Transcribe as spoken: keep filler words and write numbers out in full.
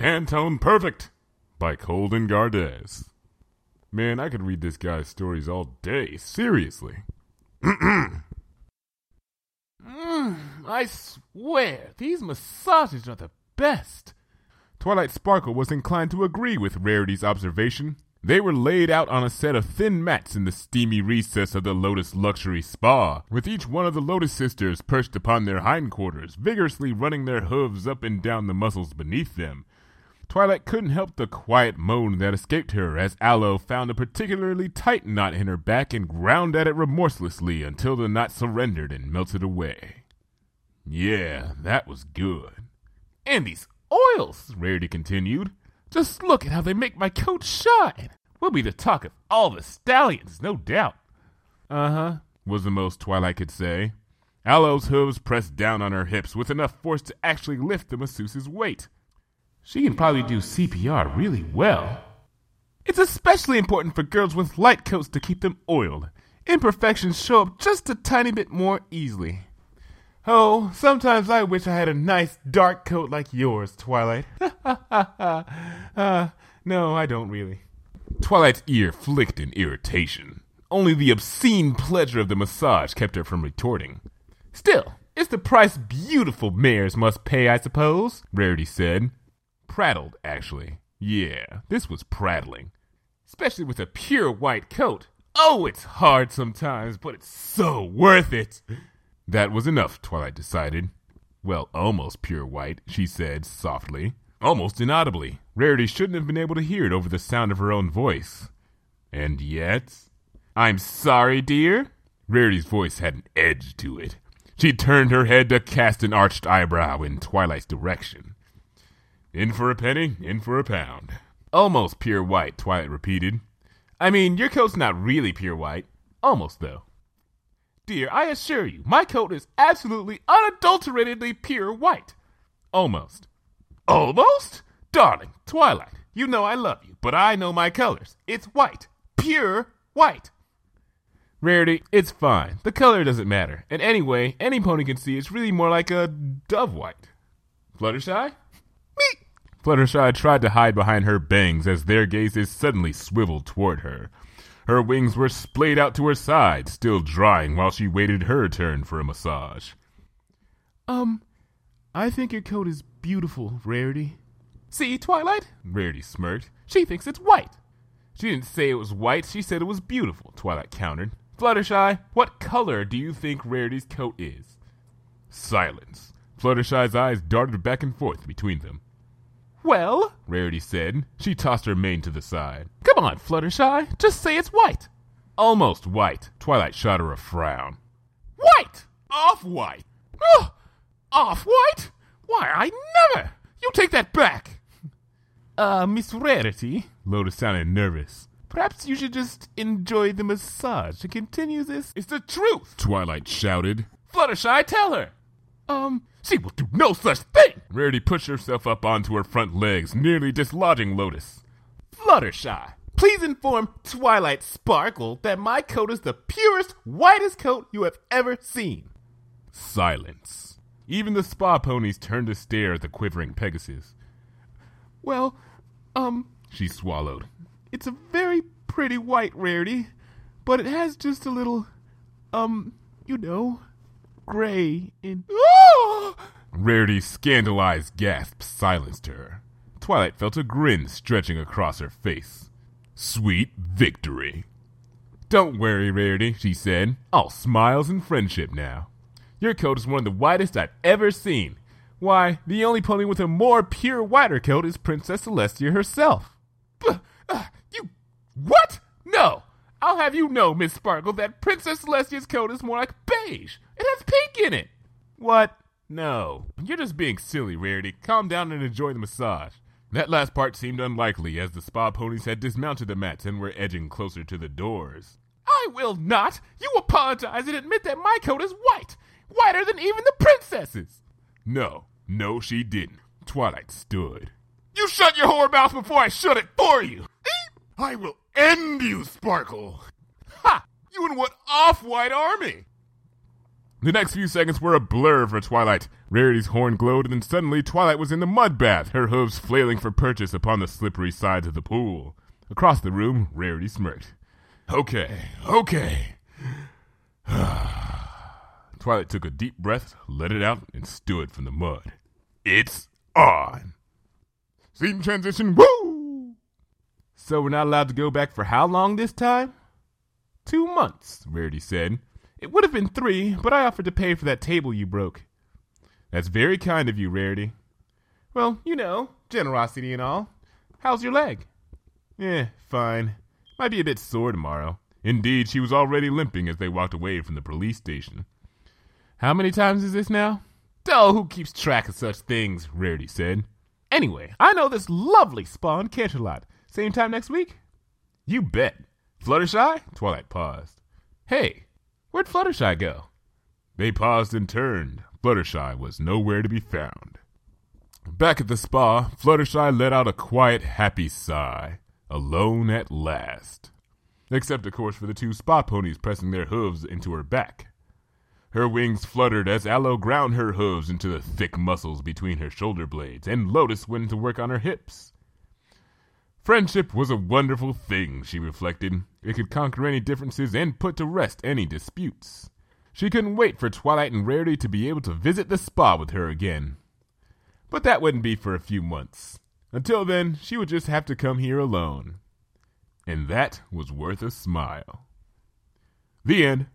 Pantone Perfect by Colden Gardez. Man, I could read this guy's stories all day. Seriously. mm, I swear, these massages are the best. Twilight Sparkle was inclined to agree with Rarity's observation. They were laid out on a set of thin mats in the steamy recess of the Lotus Luxury Spa, with each one of the Lotus sisters perched upon their hindquarters, vigorously running their hooves up and down the muscles beneath them. Twilight couldn't help the quiet moan that escaped her as Aloe found a particularly tight knot in her back and ground at it remorselessly until the knot surrendered and melted away. Yeah, that was good. And these oils, Rarity continued. Just look at how they make my coat shine. We'll be the talk of all the stallions, no doubt. Uh-huh, was the most Twilight could say. Aloe's hooves pressed down on her hips with enough force to actually lift the masseuse's weight. She can probably do C P R really well. It's especially important for girls with light coats to keep them oiled. Imperfections show up just a tiny bit more easily. Oh, sometimes I wish I had a nice dark coat like yours, Twilight. uh, no, I don't really. Twilight's ear flicked in irritation. Only the obscene pleasure of the massage kept her from retorting. Still, it's the price beautiful mares must pay, I suppose, Rarity said. Prattled, actually. Yeah, this was prattling. Especially with a pure white coat. Oh, it's hard sometimes, but it's so worth it. That was enough, Twilight decided. Well, almost pure white, she said softly. Almost inaudibly. Rarity shouldn't have been able to hear it over the sound of her own voice. And yet... I'm sorry, dear. Rarity's voice had an edge to it. She turned her head to cast an arched eyebrow in Twilight's direction. In for a penny, in for a pound. Almost pure white, Twilight repeated. I mean, your coat's not really pure white. Almost, though. Dear, I assure you, my coat is absolutely unadulteratedly pure white. Almost. Almost? Darling, Twilight, you know I love you, but I know my colors. It's white. Pure white. Rarity, it's fine. The color doesn't matter. And anyway, any pony can see it's really more like a dove white. Fluttershy? Me! Fluttershy tried to hide behind her bangs as their gazes suddenly swiveled toward her. Her wings were splayed out to her side, still drying while she waited her turn for a massage. Um, I think your coat is beautiful, Rarity. See, Twilight? Rarity smirked. She thinks it's white. She didn't say it was white, she said it was beautiful, Twilight countered. Fluttershy, what color do you think Rarity's coat is? Silence. Fluttershy's eyes darted back and forth between them. Well, Rarity said. She tossed her mane to the side. Come on, Fluttershy, just say it's white. Almost white. Twilight shot her a frown. White! Off-white! Oh, off-white? Why, I never! You take that back! Uh, Miss Rarity, Lotus sounded nervous. Perhaps you should just enjoy the massage to continue this. It's the truth! Twilight shouted. Fluttershy, tell her! Um, she will do no such thing! Rarity pushed herself up onto her front legs, nearly dislodging Lotus. Fluttershy, please inform Twilight Sparkle that my coat is the purest, whitest coat you have ever seen. Silence. Even the spa ponies turned to stare at the quivering Pegasus. Well, um, she swallowed. It's a very pretty white, Rarity, but it has just a little, um, you know, gray in... Oh! Rarity's scandalized gasp silenced her. Twilight felt a grin stretching across her face. Sweet victory. Don't worry, Rarity, she said. All smiles and friendship now. Your coat is one of the whitest I've ever seen. Why, the only pony with a more pure whiter coat is Princess Celestia herself. Uh, uh, you... What? No! I'll have you know, Miss Sparkle, that Princess Celestia's coat is more like beige. It has pink in it. What? No. You're just being silly, Rarity. Calm down and enjoy the massage. That last part seemed unlikely as the spa ponies had dismounted the mats and were edging closer to the doors. I will not! You apologize and admit that my coat is white! Whiter than even the princess's! No. No, she didn't. Twilight stood. You shut your whore mouth before I shut it for you! I will end you, Sparkle! Ha! You and what off-white army? The next few seconds were a blur for Twilight. Rarity's horn glowed, and then suddenly Twilight was in the mud bath, her hooves flailing for purchase upon the slippery sides of the pool. Across the room, Rarity smirked. Okay, okay. Twilight took a deep breath, let it out, and stood from the mud. It's on. Scene transition, woo! So we're not allowed to go back for how long this time? Two months, Rarity said. It would have been three, but I offered to pay for that table you broke. That's very kind of you, Rarity. Well, you know, generosity and all. How's your leg? Eh, fine. Might be a bit sore tomorrow. Indeed, she was already limping as they walked away from the police station. How many times is this now? Oh, who keeps track of such things, Rarity said. Anyway, I know this lovely spa in Canterlot. Same time next week? You bet. Fluttershy? Twilight paused. Hey, where'd Fluttershy go? They paused and turned. Fluttershy was nowhere to be found. Back at the spa, Fluttershy let out a quiet, happy sigh. Alone at last. Except, of course, for the two spa ponies pressing their hooves into her back. Her wings fluttered as Aloe ground her hooves into the thick muscles between her shoulder blades, and Lotus went to work on her hips. Friendship was a wonderful thing, she reflected. It could conquer any differences and put to rest any disputes. She couldn't wait for Twilight and Rarity to be able to visit the spa with her again. But that wouldn't be for a few months. Until then, she would just have to come here alone. And that was worth a smile. The end.